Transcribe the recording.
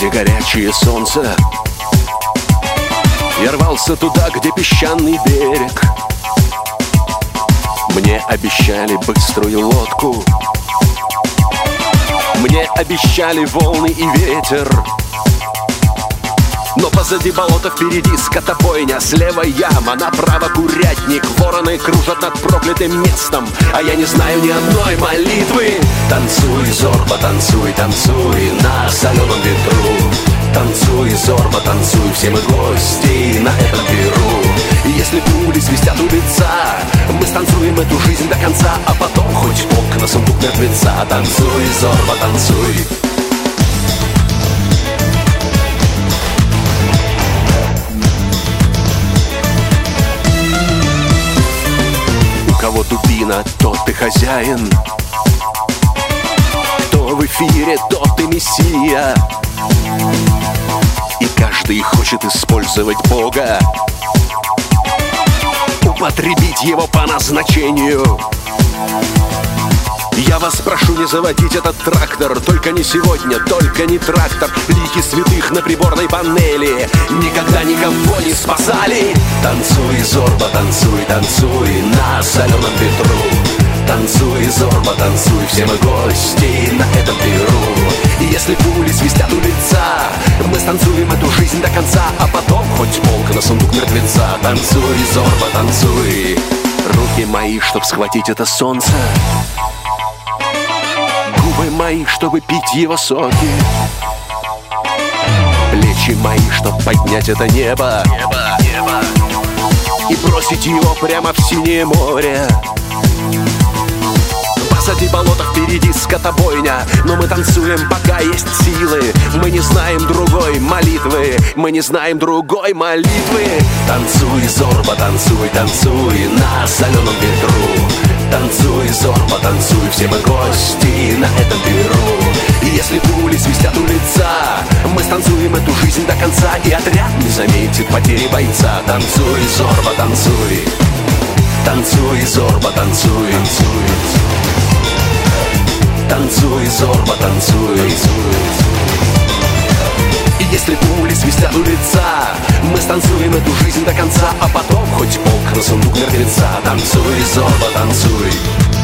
горячее солнце. Я рвался туда, где песчаный берег. Мне обещали быструю лодку, мне обещали волны и ветер. Но позади болота, впереди скотобойня, слева яма, направо курятник. Вороны кружат над проклятым местом, а я не знаю ни одной молитвы. Танцуй, Зорба, танцуй, танцуй на соленом ветру. Танцуй, Зорба, танцуй, все мы гости на этом перу. И если пули свистят у лица, мы станцуем эту жизнь до конца, а потом хоть полк на сундук мертвеца. Танцуй, Зорба, танцуй. У кого дубина, тот ты хозяин. Кто в эфире, тот ты мессия. И каждый хочет использовать Бога, употребить его по назначению. Я вас прошу не заводить этот трактор, только не сегодня, только не трактор. Лики святых на приборной панели никогда никого не спасали. Танцуй, Зорба, танцуй, танцуй на соленом ветру. Танцуй, Зорба, танцуй, все мы гости на этом перу. И если пули свистят у лица, мы станцуем эту жизнь до конца, а потом хоть полк на сундук мертвеца. Танцуй, Зорба, танцуй. Руки мои, чтоб схватить это солнце, губы мои, чтобы пить его соки, плечи мои, чтоб поднять это небо, и бросить его прямо в синее море. Позади болота, впереди скотобойня, но мы танцуем, пока есть силы. Мы не знаем другой молитвы, мы не знаем другой молитвы. Танцуй, Зорба, танцуй, танцуй на соленом ветру. Танцуй, Зорба, танцуй, все мы гости на этом перу. И если пули свистят у лица, мы станцуем эту жизнь до конца, и отряд не заметит потери бойца. Танцуй, Зорба, танцуй. Танцуй, Зорба, танцуй. Танцуй, Зорба, танцуй. И если пули свистят у лица, мы станцуем эту жизнь до конца, а потом хоть полк на сундук мертвеца. Танцуй, Зорба, танцуй.